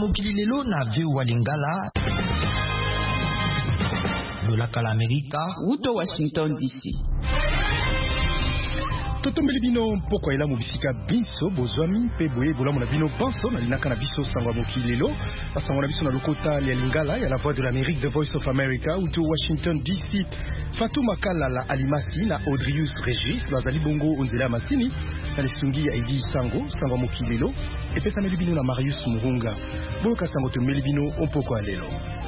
mokili lelo na VOA Lingala. Lola kala Amerika. Uto Washington DC. Totombeli bino mpoko ela mobisika biso bozwami pe boye bolamu na bino banso na linaka na biso sango mokili lelo basango na biso na lokota ya Lingala ya la voix de l'Amérique, The Voice of America ou to Washington DC. Fatuma Kalala Alimasi na Audrius Regis bazali bongo onzela masini na lisungi ya Edi sango mokili lelo epesa meli bino na Marius Murunga boka sango tomeli bino mpoko alelo.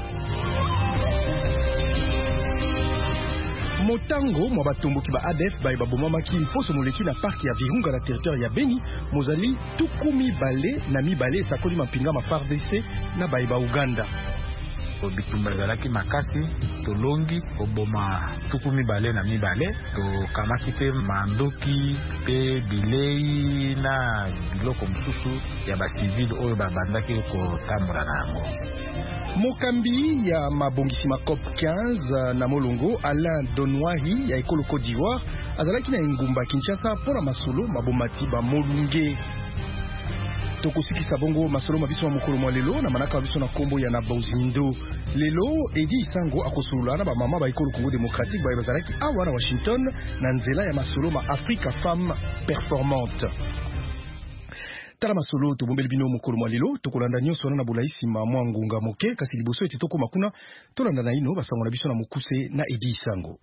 Motango mwa batomboki ba ADF baye babomamaki mposo moleki na parki ya Virunga na territoire ya Beni mozali tukumi bale na mibale sakoli mapinga ma FARDC na baye ba Uganda. Bitumba zalaki makasi tolongi oboma tukumi bale na mibale to kamaki pe mandoki pe bilei na biloko msusu ya ba civil oyo babandaki ko tambura na yango. Mokambi ya mabongisi ma COP 15 na Molongo Alain Donwahi ya ekolo Côte d'Ivoire azalaki na ngumba Kinshasa pona masolo mabomati ba molunge. Tokosikisa bongo masolo mabiso mokolo mwa lelo na manaka biso na kombo ya na Bozindo. Lelo Edi Sango akosulula na ba mama ba ekolo Congo démocratique ba bazalaki awa na Washington na nzela ya masolo ma Africa Femme Performante. Tala masolo to bombeli bino mokolo mwa lelo tokolanda nyonso na bolaisi ma mwa ngunga moke kasi liboso ete toko makuna tolanda na ino basango na biso na mokuse na Edi Sango.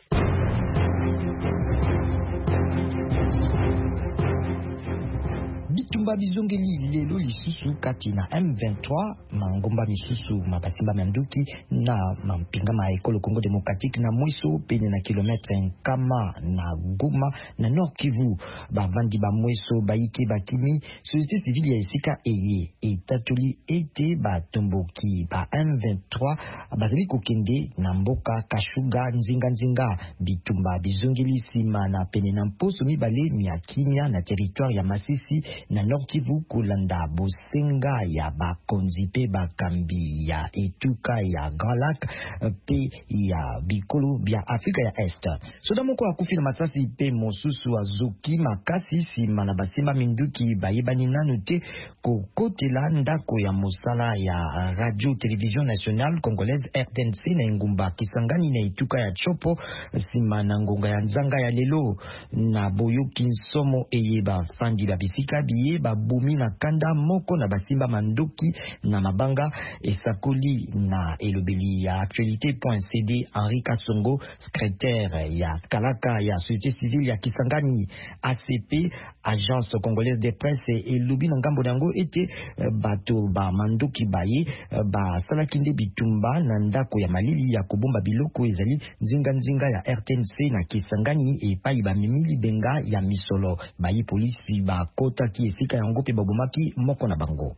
Bitumba bizongeli lelo lisusu kati na M23 mangomba misusu mabasimba manduki na mampinga ma ekolo Congo démocratique na mweso pene na kilometre nkama na Goma na Nord Kivu bavandi ba mweso baike bakimi société civile ya esika eye etatuli ete batomboki ba M23 bazali kokende na mboka Kashuga nzinga bitumba bizongeli sima na pene na mposo mibale miakinya na territoire ya Masisi na Nord Kivu kolanda bosenga ya bakonzi pe bakambi ya etuka ya Grand Lac pe ya bikolo bia Afrika ya Est. Soda moko akufi na masasi pe mosusu azoki makasi sima na basimba minduki bayebani nanu te kokotela ndako ya mosala ya Radio Télévision Nationale Congolaise RTNC na ngumba Kisangani na etuka ya Chopo sima na ngonga ya nzanga ya lelo na boyoki nsomo eyeba fandi la bisika biye babumi na kanda moko na basimba mandoki na mabanga esakoli na elobeli ya actualité.cd Henri Kasongo secrétaire ya kalaka ya société civile ya Kisangani ACP Agence Congolaise de Presse elobi na ngambo nango ete bato ba mandoki baye ba salakinde bitumba na ndako ya malili ya kobomba biloko ezali nzinga ya RTNC na Kisangani epai ba mimili benga ya misolo bayi polisi ba kota ki esika yango pe babomaki moko na bango.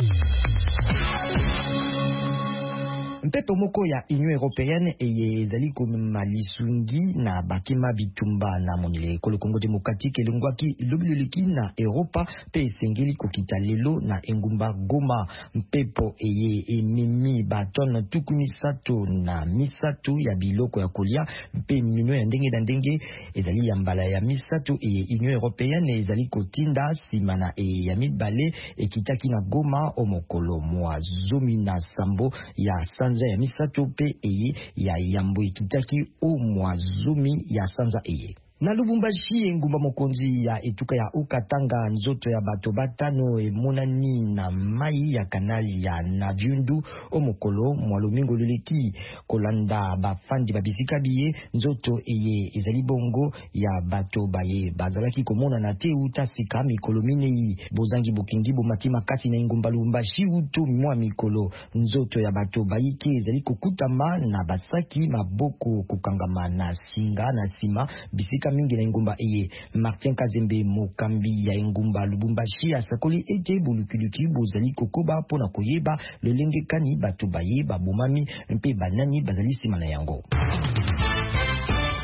Mpepo moko ya Union Européenne eye ezali komema lisungi na bakima bitumba na monile ekolo Congo démocratique elongwaki lobiloleki na Europa pe esengeli kokita lelo na engumba Goma. Mpepo eye ememi baton tukumi sato na misato ya biloko ya kolia pe mino ya ndenge na ndenge ezali ya mbala ya misato eye Union Européenne ezali kotinda sima na ya mibale ekitaki na Goma omokolo mwa zomi na sambo ya sanza ya misato pe eye ya yambo ekitaki o mwa zomi ya sanza eye. Na Lubumbashi engumba mokonzi ya etuka ya Ukatanga nzoto ya bato batano emonani na mai ya kanali ya Naviundu omokolo mwalomingo loleki kolanda bafandi babisika biye nzoto eye ezali bongo ya bato baye bazalaki komona na te uta sika mikolo minei bozangi bokingi bomati makasi na engumba Lubumbashi uto mwa mikolo nzoto ya bato bayike ezali kokutama na basaki maboko kokangama na singa na sima bisika mingi na ngumba eye. Martin Kazembe mokambi ya ngumba Lubumbashi asakoli ete bulukuluki bozali kokoba pona koyeba lolenge kani bato baye babomami mpe banani bazali sima na yango.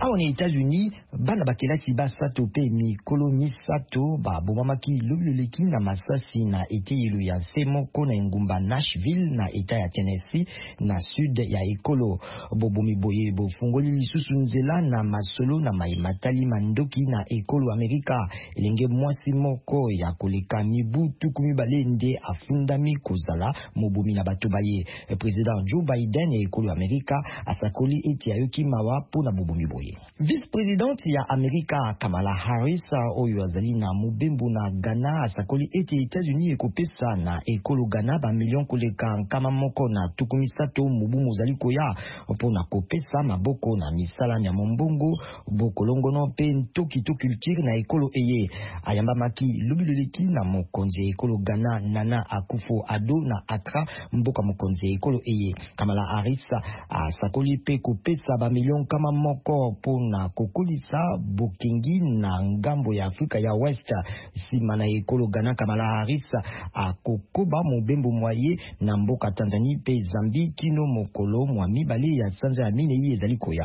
awa na États-Unis bana bakelasi basato pe mikolo misato babomamaki lololeki na masasi na eteyelo ya nse moko na engumba Nashville na eta ya Tennessee na sud ya ekolo. Bobomi boye bofungoli lisusu nzela na masolo na maimatali mandoki na ekolo Amerika. Elenge mwasi moko ya koleka mibu tuku mibale nde afundami kozala mobomi na bato baye. President Joe Biden ya ekolo Amerika asakoli eti ayoki mawa po na bobomi boye. Vice-présidente ya Amerika Kamala Harris oyo azali na mobembo na Ghana asakoli eti États-Unis ekopesa na ekolo Ghana ba million koleka nkama moko na tuku misato mobu mozali koya mpona kopesa maboko na misala ya mombongo bokolongono pe ntoki to culture na ekolo eye. Ayambamaki lobiloleki na mokonzi ekolo Ghana Nana Akufo-Addo na Accra mboka mokonzi ekolo eye. Kamala Harris asakoli pe kopesa ba million kama moko pona kokolisa bokengi na ngambo ya Afrika ya West. Sima na ekolo Ghana Kamala Harris akokoba mobembo mwaye na mboka Tanzania pe Zambie kino mokolo mwa mibale ya sanza ya mine yi ezali koya.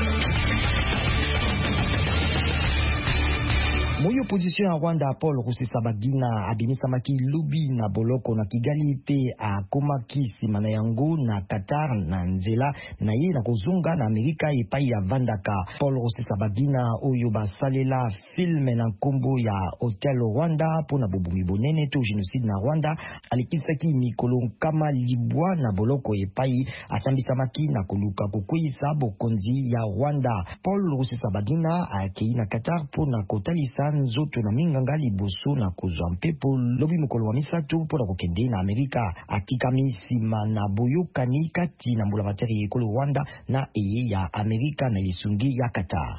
Moyo opposition ya Rwanda Paul Rusesabagina abimisamaki lobi na boloko na Kigali pe akomaki sima na yango na Qatar na nzela na ye na kozonga na Amerika epai ya vandaka. Paul Rusesabagina oyo basalela filme na nkombo ya Hotel Rwanda pona bobomi bonene to genocide na Rwanda alikisaki mikolo kama libwa na boloko epai atambisamaki na koluka kokwisa bokonzi ya Rwanda. Paul Rusesabagina akei na Qatar pona kotalisa nzoto na minganga liboso na kozwa mpepo lobi mokolo wa misato mpona kokende na Amerika. Atikami sima na boyokani kati na mbulamateri ekolo Rwanda na eye ya Amerika na lisungi ya Qatar.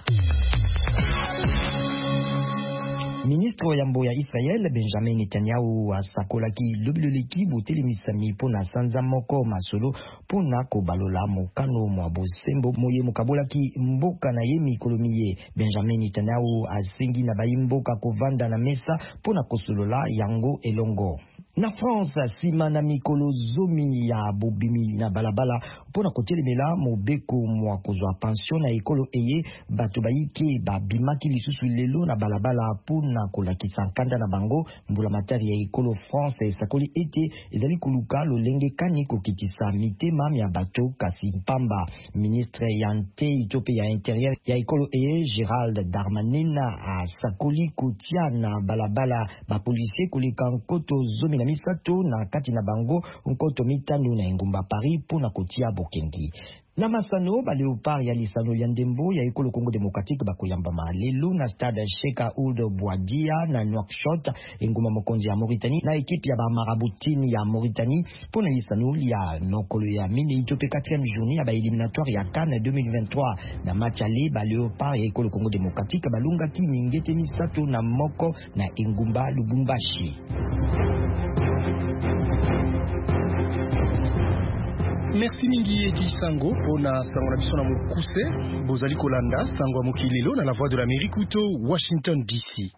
Ministre wa yambo ya Israel Benjamin Netanyahu asakolaki lobiloleki botelemisami pona sanza moko masolo pona kobalola mokano mwa bosembo moye mokabolaki mboka na ye mikolomiye. Benjamin Netanyahu asengi na bayimboka kovanda na mesa pona kosolola yango elongo. Na France sima na mikolo zomi ya bobimi na balabala pona kotelemela mobeko mwa kozwa pension na ekolo eye bato bayike babimaki lisusu lelo na balabala pona kolakisa nkanda na bango. Mbula matari ya ekolo France esakoli ete ezali koluka lolenge kani kokitisa mitema ya bato kasi mpamba. Ministre ya nte itope ya interieur ya ekolo eye Gérald Darmanin asakoli kotia na balabala bapolisier koleka nkoto zomi na misato na kati na bango nkoto mitano na engumba Paris pona kotia bokengi. Na masano ba Leopard ya lisano ya ndembo ya ekolo Congo Démocratique bakoyamba malelo na stade Sheikh Ould Bouadia na Nouakchott enguma mokonzi ya Mauritanie na ekipe ya ba marabutini ya Mauritanie pona lisano ya nokolo ya mine itope 4e journée ya ba éliminatoire ya CAN 2023 na match aller ba Leopard ya ekolo Congo Démocratique balunga ki mingete misato na moko na engumba Lubumbashi. Merci mingi eki sango pona sango na biso na mokuse bozali kolanda sango ya mokilelo na la voix de l'Amérique uto Washington DC.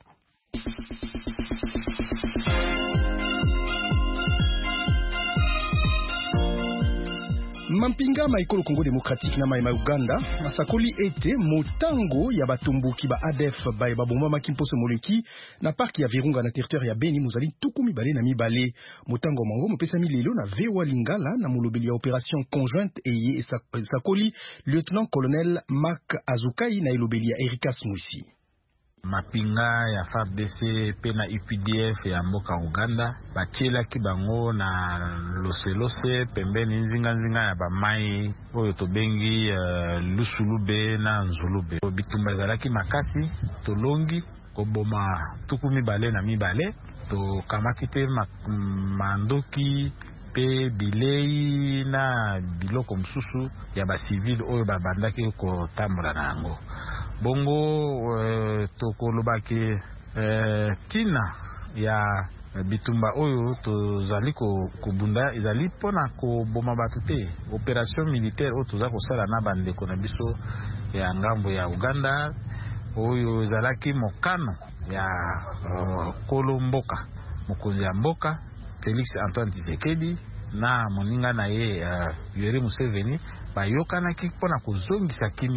Mampinga maikolo Congo Démocratique na maima Uganda masakoli ete motango ya batomboki ba ADF ba baboma makimposo moleki na parki ya Virunga na territoire ya Beni muzali tuku mibale na mibale. Motango mango mopesa milelo na Vewa Lingala na molobeli ya opération conjointe eye sakoli lieutenant colonel Mark Azukai na elobeli ya Ericas Mwisi. Mapinga ya FARDC pe na UPDF ya mboka Uganda batielaki bango na loselose pembeni nzinga ya bamai oyo tobengi Lusulube na Nzulube. Bitumba ezalaki makasi tolongi koboma tuku mibale na mibale tokamaki pe mandoki pe bilei na biloko msusu ya basivile oyo babandaki kotambola na yango. Bongo tokolobaki tina ya bitumba oyo tozali kobunda ezali pona koboma bato te. Opération militaire oyo toza kosala na bandeko na biso ya ngambo ya Uganda oyo ezalaki mokano ya kolo mboka mokonzi ya mboka Félix Antoine Tshisekedi na moninga na ye Yoweri Museveni bayokanaki pona kozongisa kimia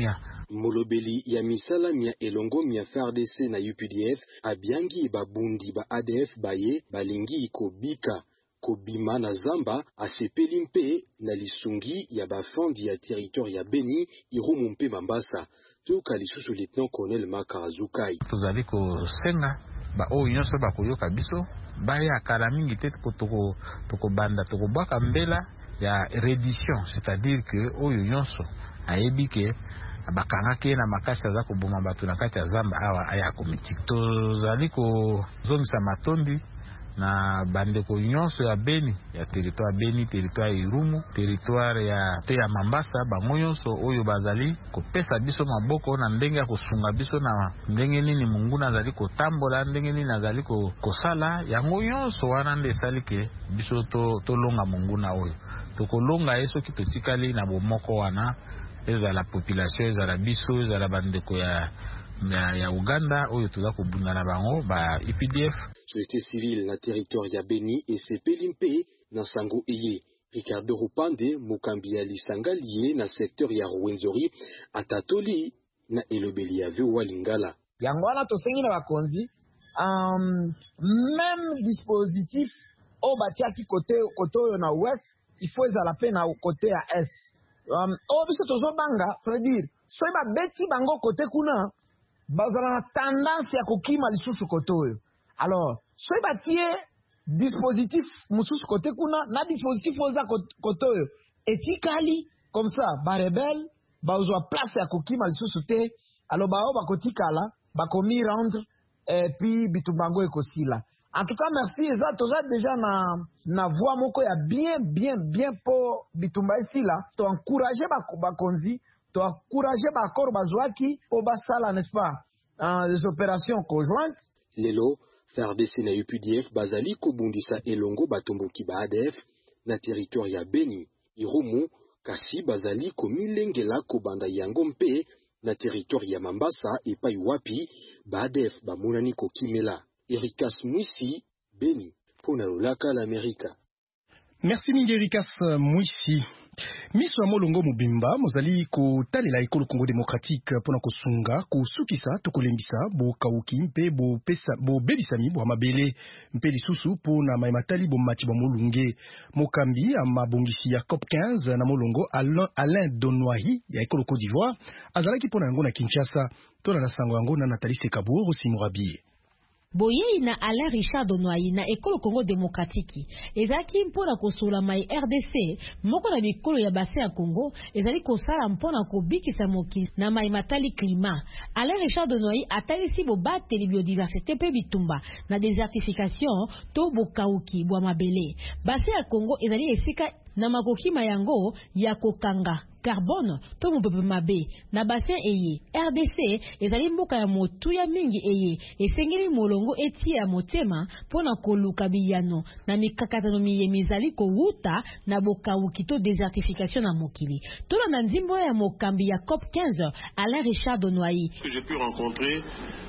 molobeli ya misala mia elongo mia FARDC na UPDF abiangi babundi ba ADF baye balingi kobika kobima na zamba asepeli mpe na lisungi ya bafandi ya territoire ya Beni Irumu mpe Mambasa. Toka lisusu lieutenant colonel Maka Azukai. Tozali kosenga ba oyo nyonso bakoyoka biso baya kala mingi te toko banda toko bwaka mbela ya reddition, c'est-à-dire que oyo nyonso ayebi ke bakanga ke na makasi aza koboma bato na kati ya zamba awa aya komiti. Tozali kozongisa matondi na bandeko nyonso ya Beni, ya territoire Beni, territoire Irumu, territoire ya Mambasa, bango nyonso oyo bazali kopesa biso maboko na ndenge ya kosunga biso na ndenge nini Mungu nazali kotambola, ndenge nini nazali kosala, yango nyonso wana nde esali ke biso tolonga Mungu na oyo. Tokolonga yeso ki totikali na bomoko wana, ezala population, ezala biso, ezala bandeko ya Uganda oyo toza kobunda na bango ba UPDF. Société civile na territoire ya Beni esepeli mpe na sango eye. Ricardo Rupande mokambi ya lisanga liye na secteur ya Rwenzori atatoli na elobeli ya VOA Lingala. Yango wana tosengi na bakonzi même dispositif o batiaki côté oyo na ouest, il faut ezala pe na côté ya est. Biso tozobanga, ça veut dire soki babeti bango côté kuna bazala na tendance ya kokima lisusu côté oyo. Alors soki batie dispositif mususu côté kuna na dispositif oza côté oyo etikali comme ça ba rebelle bazwa place ya kokima lisusu te, alors bao bakotikala bakomi rendre et puis bitubango ekosila. En tout cas, merci. Eza toza déjà na voix moko ya bien pour bitumba ici là. To encourager ba konzi, to encourager ba kor bazwaki po basala, n'est-ce pas, des opérations conjointes. Lelo FARDC na UPDF bazali kobundisa elongo batomboki ba ADF na territoire ya Beni, Irumu, kasi bazali komilengela kobanda yango mpe na territoire ya Mambasa epai wapi ba ADF bamonani kokimela. Erikas Mwisi, Beni, pour Nalolaka l'Amérique. Merci mingi Erikas Mwisi. Miso Molongo Mobimba mozali ko talela ekolo Congo démocratique pona kosunga kosukisa tokolembisa bo kauki mpe bo pesa bo bebisami bo mabele mpe lisusu pona maimatali bo mati bo molunge mokambi amabongisi ya COP 15 na Molongo Alain Donoahi ya ekolo Côte d'Ivoire azalaki pona yango na Kinshasa tona na sango yango na Nathalie Sekabou Simurabi. Boye na Alain Richard Donoayi na ekolo Congo démocratique ezaki mpona kosola mai RDC moko na bikolo ya bassin ya Congo ezali kosala mpona kobikisa mokili na mai matali climat. Alain Richard Donoayi atalisi bo bateli biodiversité pe bitumba na désertification to bokauki bwa mabele. Bassin ya Congo ezali esika na makokima yango ya kokanga carbone to mupepe mabe na bassin eye. RDC ezali mboka ya motuya mingi eye esengeli molongo etie ya motema pona koluka biyano na mikakatano miye mizali kowuta na bokauki to désertification na mokili. Tolo na nzimbo ya mokambi ya COP 15 Alain Richard Donoayi. J'ai pu rencontrer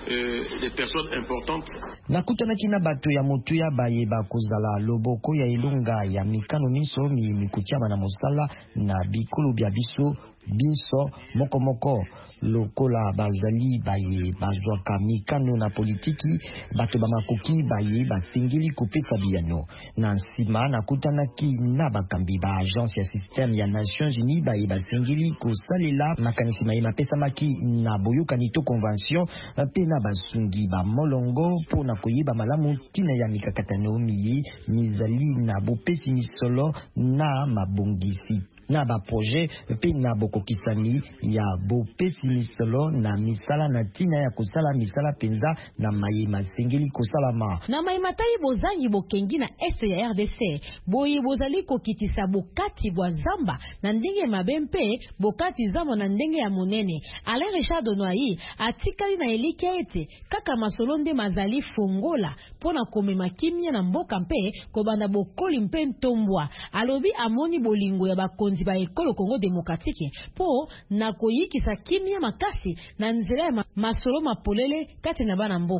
des personnes importantes. Nakutanaki na bato ya motuya baye bakozala loboko ya ilunga ya mikano miso mikutiama na mosala na bikolo bya biso binso moko lokola bazali baye bazwaka mikano na politiki bato bamakoki baye basengeli kopesa biyano na nsima nakutanaki na bakambi ba agence ya système ya Nations Unies baye basengeli kosalela makanisi maye mapesa maki na boyokani to convention pe na basungi ba molongo pona koyeba malamu tina ya mikakatano miye mizali na bopesi misolo na mabongisi na ba projet pe na bokokisani ya bopesi misolo na misala na tina ya kosala misala penza na maye masengeli kosalama na maye matai bozangi bokengi na este ya RDC boyi bozali kokitisa bokati bwa zamba na ndenge mabempe bokati zamba na ndenge ya monene. Alain Richard Donoayi atikali na eliki ete kaka masolo nde mazali fongola pona komema kimia na mboka mpe kobanda bokoli mpe ntombwa. Alobi amoni bolingo ya bakonzi ba ekolo Congo démocratique po na koyikisa kimia makasi na nzela ya masolo mapolele kati na bana mboka.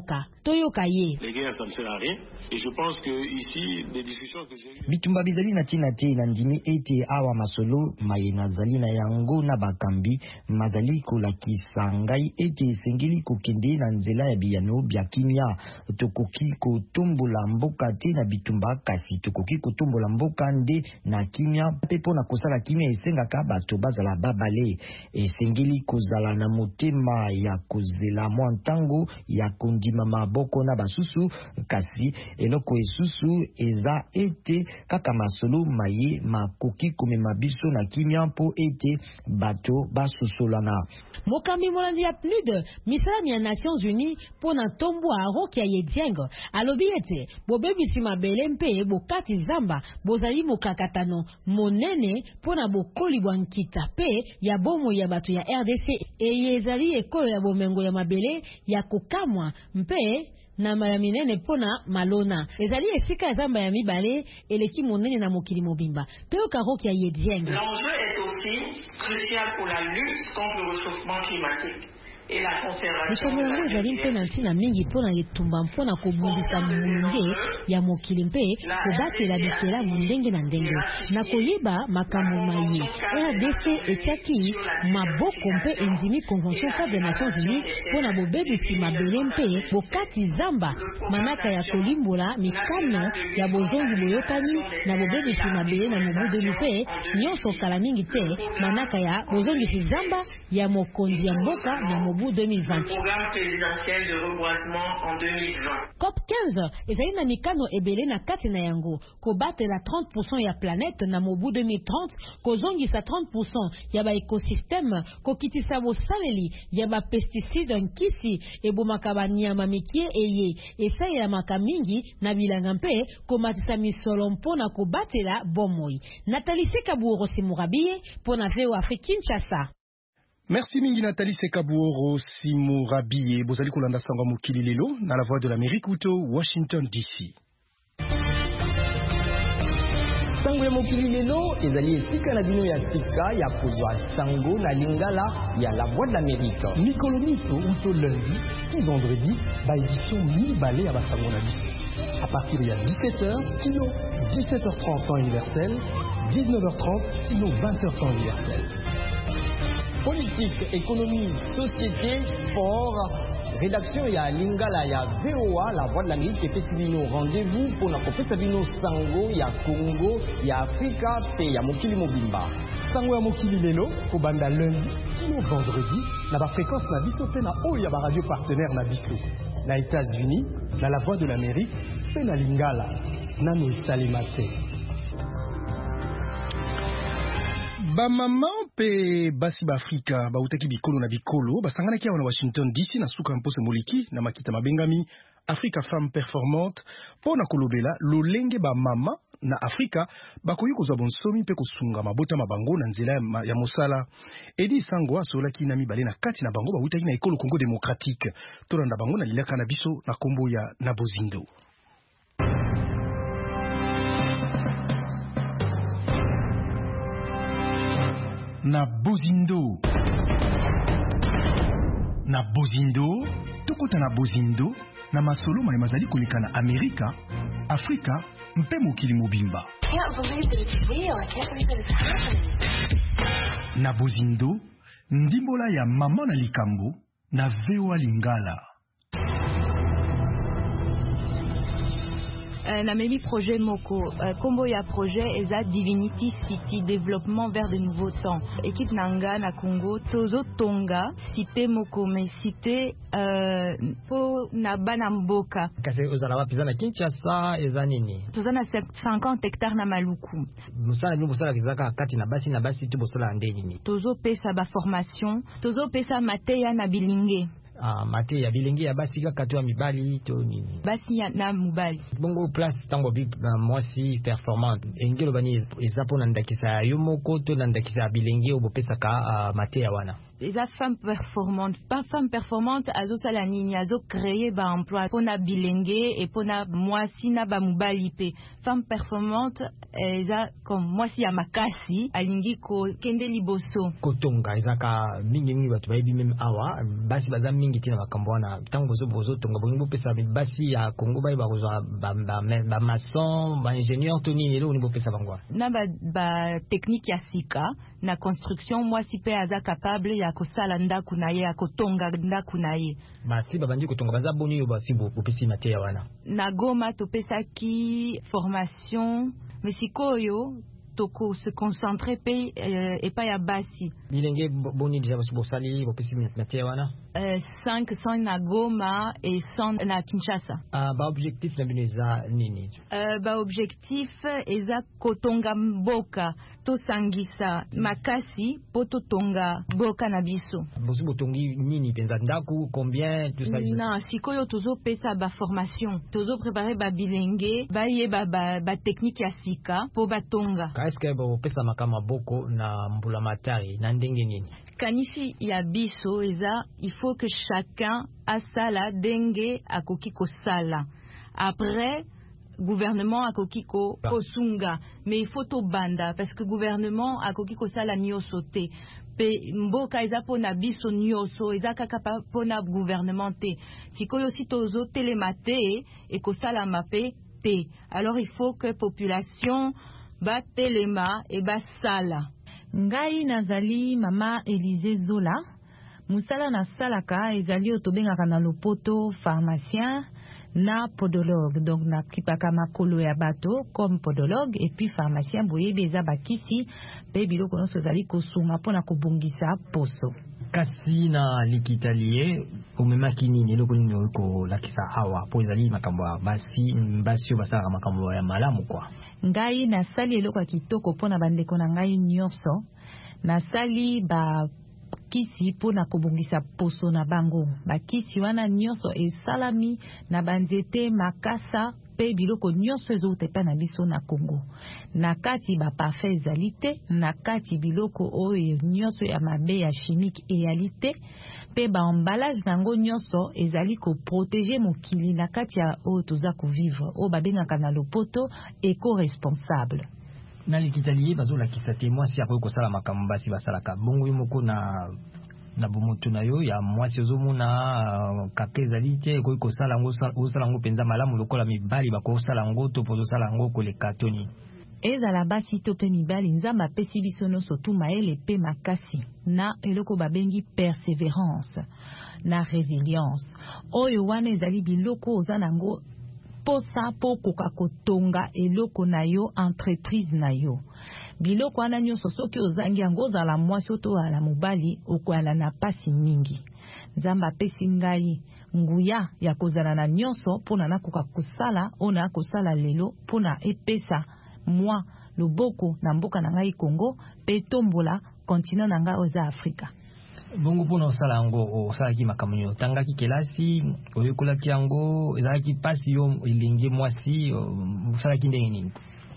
toyoka ye. Les guerres, ça ne sert à rien. Et je pense que ici, les discussions que j'ai eues... bitumba bizali na tina te na ndimi ete awa masolo maye nazali na yango na bakambi mazali kolakisa ngai ete esengeli kokende na nzela ya biyano bya kimia. Tokoki kotombola mboka te na bitumba kasi tokoki kotombola mboka nde na kimia mpe mpona kosala kimia esengaka bato bazala babale. Esengeli kozala na motema ya kozela mwa ntango ya kondima maboko na basusu kasi eloko esusu eza ete kaka masolo maye makoki komema biso na kimia mpo ete bato basusolana. Mokambi molandi ya PNUD misalami ya Nations Unies pona tombo aroki ya Yedieng alobi ete bobebisi mabele mpe bokati zamba bozali mokakatano monene pona bokoli bwa nkita pe ya bomo ya bato ya RDC eye ezali ekolo ya bomengo ya mabele ya kokamwa mpe na mara minene pona malona ezali esika ya zamba ya mibale eleki monene na mokili mobimba toyoka roki ya Yedieng. L'enjeu est aussi crucial pour la lutte contre le réchauffement climatique. Likambo yango ezali mpe na ntina mingi mpona etumba mpona kobundisa molunge ya mokili mpe kobatela bikelamu ndenge na ndenge na koyeba makambo maye. RDC etiaki maboko mpe endimi Convention cadre des Nations Unies mpona bobebisi mabele mpe bokati zamba manaka ya kolimbola mikano ya bozongi boyokani na bobebisi mabele na mobu mpe nyonso kala mingi te manaka ya bozongisi zamba ya mokonzi ya mboka na mobu 2020. Programme présidentiel de reboisement en 2020. COP 15 ezali na mikano ebele na kati na yango kobatela 30% ya planète na mobu 2030 kozongisa 30% ya ba écosystème kokitisa bosaleli ya ba pesticide nkisi ebomaka banyama mikie eye esayelamaka mingi na bilanga mpe komatisa misolo mpona kobatela bomoi. Nathalie Sekabuoro Simurabie mpona VOA Afrique Kinshasa. Merci mingi Nathalie Sekabuoro Simurabie. Bozali kolanda sango mokili lelo na la voix de l'Amérique uto Washington DC. Sango ya mokili lelo ezali esika na bino ya sika ya kozwa sango na lingala ya la voix de l'Amérique. Mikolo miso uto lundi puis vendredi ba édition mibale ya basango na biso. À partir de 17h kilo 17h30 temps universel, 19h30 kilo 20h temps universel. Politique, économie, société, sport, rédaction ya lingala ya VOA, la voix de l'Amérique, effectivement rendez-vous pour na kopesa bino sango ya Congo, ya Afrika, pe ya mokili mobimba. Sango ya mokili lelo, kobanda lundi, kino vendredi, na ba fréquence na biso pe na oyo ya ba radio partenaire na biso. Na États-Unis, na la voix de l'Amérique, pe na lingala, nano esalemate. Ba mama pe basi ba Afrika ba utaki bikolo na bikolo basangana kia na Washington DC na suka mpose moliki na makita mabengami Africa Femme Performante pona kolobela lolenge ba mama na Afrika bakoyi kozwa bonsomi pe kosunga mabota mabango na nzela ya mosala. Edi Sango asolaki na mibale na kati na bango ba utaki na ekolo Congo Démocratique tolanda bango na lilaka na biso na kombo ya Nabozindo. Na Bozindo, tokota na Bozindo, na masolo ma mazali koleka na Amerika, Afrika, mpe mokili mobimba. Na Bozindo, ndimbola ya mama na likambo, na VOA Lingala. Na memi projet moko kombo ya projet eza Divinity City développement vers de nouveaux temps. Équipe nanga na Congo tozo tonga cité moko mais cité po na bana mboka. Kasi ozala wapi na Kinshasa eza nini? Tozana 50 hectares na Maluku. Musala nyo musala kizaka kati na basi tu bosala ndeni ni. Tozo pesa ba formation, tozo pesa mateya na bilinge. Mate ya bilingi ya basi kaka to mibali to nini basi ya na mubali bongo place tango bi mwasi performante engelo bani ezapo na ndakisa yo moko to na ndakisa bilingi obopesa ka mate ya wana eza femme performante, pas femme performante azo sala nini azo créer ba emploi pona bilenge et pona mwasi na ba mobali pe. Femme performante eza comme mwasi ya makasi alingi ko kende liboso kotonga ezaka mingi batu bayibi même awa basi baza mingi tina makambo wana tango bozo tonga bongo pesa basi ya Congo bayi bakozwa ba maçon ba ingénieur toni lelo ni bopesa bangwa na ba technique ya sika na construction mwasi pe aza capable ya kosala ndaku na ye ya kotonga ndaku na ye basi babandi kotonga baza boni yo basi bopesi mateya wana na Goma topesa ki formation mesikoyo toko se concentrer pe et pas ya basi bilenge boni déjà bosali bopesi mateya wana 500 na Goma et 100 na Kinshasa. Ba objectif na bineza nini? Ba objectif eza kotonga mboka to sangisa makasi poto tonga mboka na biso. Bosi botongi nini penza ndaku combien tout ça? Non, sikoyo tozo pesa ba formation, tozo préparer ba bilenge, ba ye ba technique ya sika po batonga. Est-ce que ba pesa makama boko na mbula matari na ndenge nini? Kanisi ya biso eza il faut que chacun a sala dengue akoki ko sala. Après gouvernement akoki ko sunga, mais il faut to banda parce que gouvernement akoki ko sala nyoso te. Pe mboka eza pona biso nyoso eza kaka pona gouvernement te. Sikoyo si tozo telemate et ko sala mape te. Alors il faut que population ba telema et ba sala. Ngai nazali mama Elise Zola. Musala na salaka ezali otobengaka na lopoto pharmacien na podologue. Donc na kipaka makolo ya bato comme podologue et puis pharmacien boyebi eza bakisi pe biloko nyonso ezali kosunga mpona kobongisa poso. Kasi na likitalie omemaki nini eloko nini okolakisa awa po ezali makambo ya basi oyo basalaka makambo ya malamu kwa? Ngai nasali eloko ya kitoko mpona bandeko na ngai nyonso. Nasali ba kisi pona kobongisa poso na bango. Bakisi wana nyonso esalami na banzete makasa pe biloko nyonso ezoutepa na biso na Congo. Na kati ba parfait ezali te, na kati biloko oyo nyonso ya mabe ya chimique eyali te, pe ba emballage nango nyonso ezali ko protéger mokili na kati ya oyo toza ko vivre oyo babengaka na lopoto éco-responsable. Na likitalie bazolakisa te mwasi akoki kosala makambo basi basalaka bongo yo moko na bomoto na yo ya mwasi ozomona kaka ezali te ekoki kosala ngo mpenza malamu lokola mibali bakosala ngo to pozosala ngo koleka toni ezala basi to pe mibali nzamba apesi biso nyonso tu mayele pe makasi na eloko babengi persévérance na résilience oyo wana ezali biloko oza nango posa po koka kotonga eloko na yo entreprise na yo biloko wana nyonso soki ozangi yango ozala mwasi to ala mobali okoala na pasi mingi. Nzamba apesi ngai nguya ya kozala na nyonso mpona nakoka kosala ona kosala lelo mpona epesa mwa loboko na mboka na ngai Congo pe tombola kontinent na ngai oza Afrika. Bongo mpona osala yango osalaki makambo nyo otangaki kelasi oyekolaki yango ezalaki pasi yo elenge mwasi osalaki ndenge nini?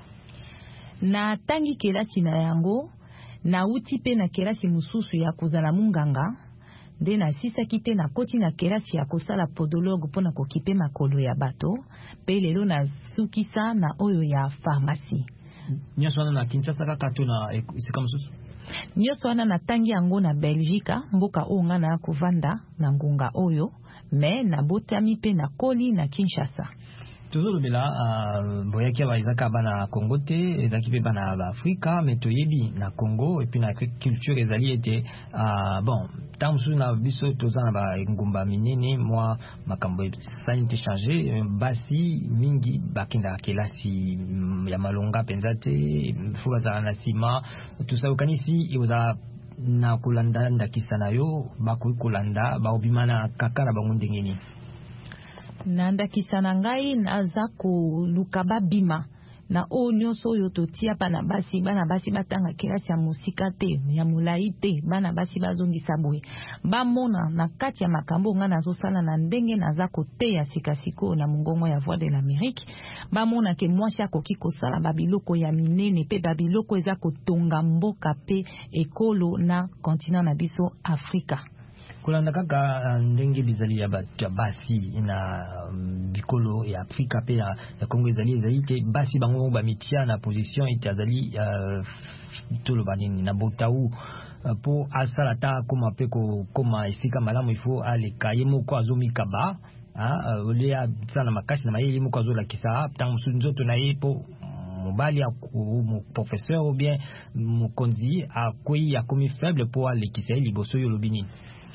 Na tangi kelasi na yango na uti pe na kelasi mususu ya kozala munganga nde na sisaki te na koti na kelasi ya kosala podologue mpona kokipe makolo ya bato pe lelo na sukisa na oyo ya pharmacie. Nyonso wana na Kinshasa kaka to na esika mosusu? Nyonso wana na tangi yango na Belgique mboka oyo nga na kovanda na ngunga oyo me na botami pe na koli na Kinshasa. Tozolobela boyaki aba ezaka bana Congo te ezaki pe bana Afrika me toyebi na Congo et puis na culture ezali ete bon tant mosusu na biso toza na bangumba minene mwa makambo esali te change basi mingi bakendaka kelasi ya malonga mpenza te fo bazala na nsima tosa okanisi ozala na kolanda ndakisa na yo bakoki kolanda baobima na kaka na bango ndenge nini? Na ndakisa na ngai naza koluka babima na o nyonso oyo totia bana basi batanga kelasi ya mosika te ya molai te bana basi bazongisa boye bamona na kati ya makambo nga nazosala na ndenge naza koteya sikasiko na mongongo ya Voix de l'Amérique bamona ke mwasi akoki kosala babiloko ya minene pe babiloko eza kotonga mboka pe ekolo na continent na biso Afrika. Kulanda kaka ndenge bizali ya basi na bikolo ya Afrika pe ya Kongo ezali te basi bango ba mitia na position itazali tolo banini na botau po asala ta koma pe ko koma isika malamu ifo ale kayemo ko azomika ba ole ya sana makasi na mayeli mo ko azola kisa tangu nzoto na yepo mobali ya professeur ou bien mokonzi akoyi ya komi faible po ale kisa liboso yo lobini.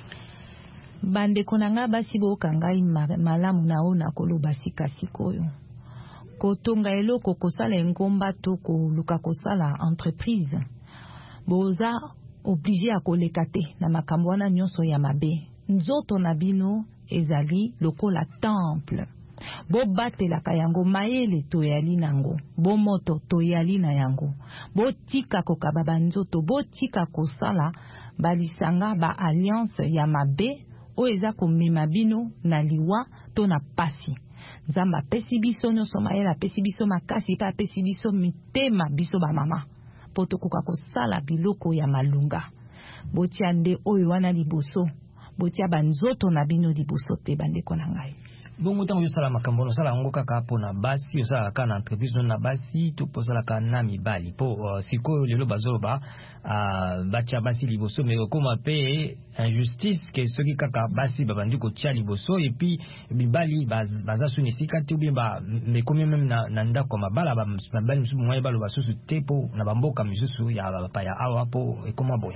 Bande konanga basi boka ngai malamu na ona koloba sikasikoyo kotonga eloko kosala ngomba to koluka kosala entreprise boza obligé a koleka te na makambo wana nyonso ya mabe nzoto na bino ezali lokola temple bo batelaka yango mayele toyali nango bo moto toyali na yango bo tika kokaba banzoto bo tika kosala balisanga ba alliance ya mabe o eza komema bino na liwa to na pasi nzamba apesi biso nyonso mayele apesi biso makasi pe apesi biso mitema biso bamama po tokoka kosala biloko ya malunga botia nde oyo wana liboso botia banzoto na bino liboso te bandeko na ngai. Bongo tango yosala makambo no sala ngo kaka po na basi yosala kaka na entreprise na basi to posala ka na mibali po sikoyo lelo bazoloba batia basi liboso mais koma pe injustice ke soki kaka basi babandi ko tia liboso et puis mibali baza suni sikati ou bien ba mais comme même na ndako mabala mibali musu moye balo basusu te po na bamboka misusu ya pa ya awa po e koma boye.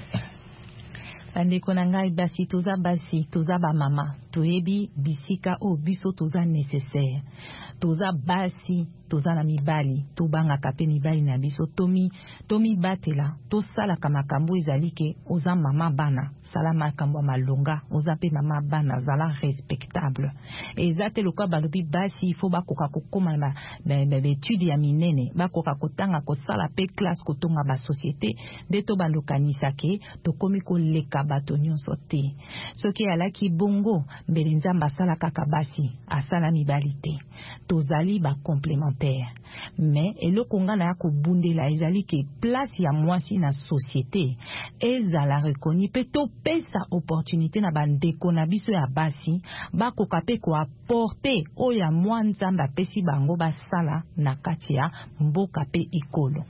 Bandeko na ngai basi toza ba mama toyebi bisika o biso toza nécessaire toza basi toza na mibali tobanga kape mibali na biso tomi batela tosala kama makambo ezali ke oza mama bana sala makambo malonga oza pe mama bana zala respectable ezate lokwa balobi basi il faut bakoka kokoma na étude ya minene bakoka kotanga kosala pe classe kotonga ba société de to bandokanisa ke tokomi koleka bato nyonso te soki alaki bongo mbele nzamba asala kaka basi asala mibali te tozali ba complémentaire mais eloko nga na ya kobundela ezali ke place ya mwasi na société ezala reconnu pe to pesa opportunité na bandeko na biso ya basi bakoka pe ko apporter oya mwa nzambe apesi bango basala na kati ya mboka pe ikolo.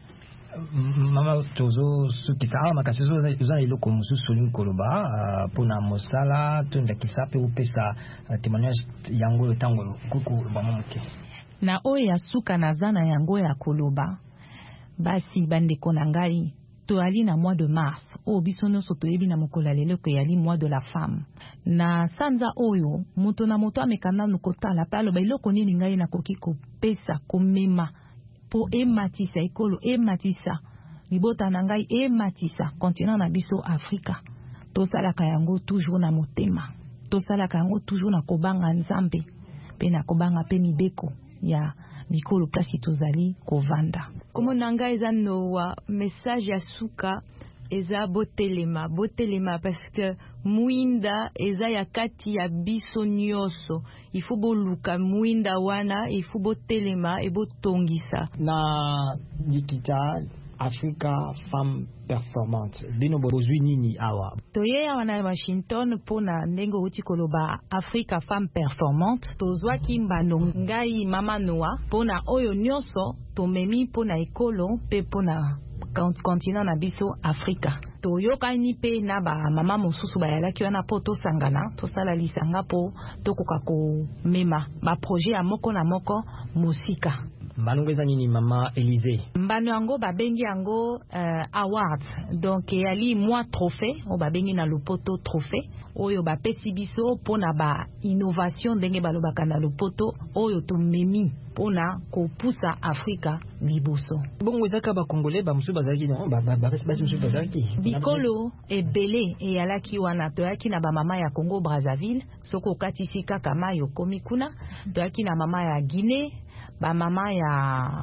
Mama tozo sukisa awa makasizo uzana iloko mususu linkoloba pona mosala tunda kisape upesa témoignage yango tango kuku bamoke na oya suka na zana yango ya koloba basi bandeko na ngai toali na mois de mars o biso nyonso toyebi na mokolo lelo ko yali mois de la femme na sanza oyo moto na moto amekana nukotala palo ba iloko nini ngai na koki kopesa komema po ematisa ekolo ematisa libota na ngai ematisa continent na biso Afrika tosalaka yango toujours na motema tosalaka yango toujours na kobanga nzambe pe na kobanga pe mibeko ya mikolo place tozali kovanda komo na ngai eza noa message ya suka eza botelema parce que muinda eza ya kati ya biso nyonso il faut boluka muinda wana il faut botelema e botongisa na Nikita Africa Femme Performante bino bozwi nini awa toye awa na Washington pona ndenge uti koloba Africa Femme Performante tozwa kimbano ngai mama noa pona oyo nyonso tomemi pona ekolo pe pona continent na biso Afrika toyokani pe na ba mama mosusu bayalaki wana po tosangana tosala lisanga po tokoka ko mema ba projet ya moko na moko musika. Mbano eza nini mama Elise? Mbano yango babengi yango awards donc yali moi trophée o babengi na lopoto trophée oyo bapesi biso pona ba innovation ndenge balobaka na lopoto oyo tomemi pona kopusa Afrika liboso. Bongo ezaka ba Congolais ba musu bazalaki no ba musu bazalaki bikolo ebele eyalaki wana toyaki na ba mama ya Congo Brazzaville soko katisi kaka mayo komi kuna toyaki na mama ya Guinée ba mama ya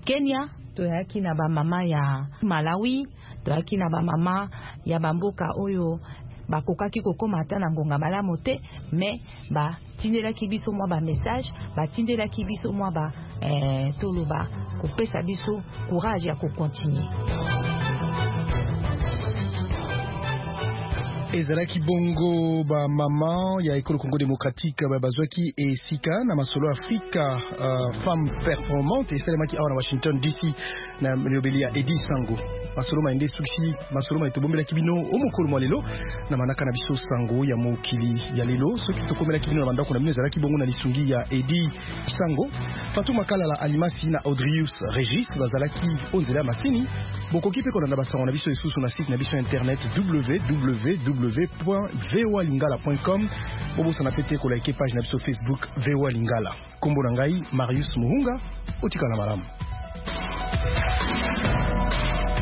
Kenya, toyaki na ba mama ya Malawi, toyaki na ba mama ya bamboka oyo bakokaki kokoma ata na ngonga malamu te, mais batindelaki biso mwa ba message, batindelaki biso mwa ba toloba kopesa biso courage ya kokontinue. ezalaki bongo ba mama ya ekolo Congo démocratique bazwaki esika na masolo Afrika femme performante esalemaki awa na Washington DC na liobeli ya Edi Sango. Masolo maende suksi masolo maitobombelaki bino omokolo mwa lelo na manaka na biso sango ya mokili ya lelo soki tokomelaki bino na bandako na bino ezalaki bongo na lisungi ya Edi Sango, Fatuma Kalala Alimasi na Audrius Regis bazalaki onzela masini. Bokoki pe kolanda basango na biso esusu na site na biso internet www.voalingala.com. Bobosa na pete ko like page na biso Facebook VOA Lingala. Kombo na ngai Marius Muhunga, otikala malamu.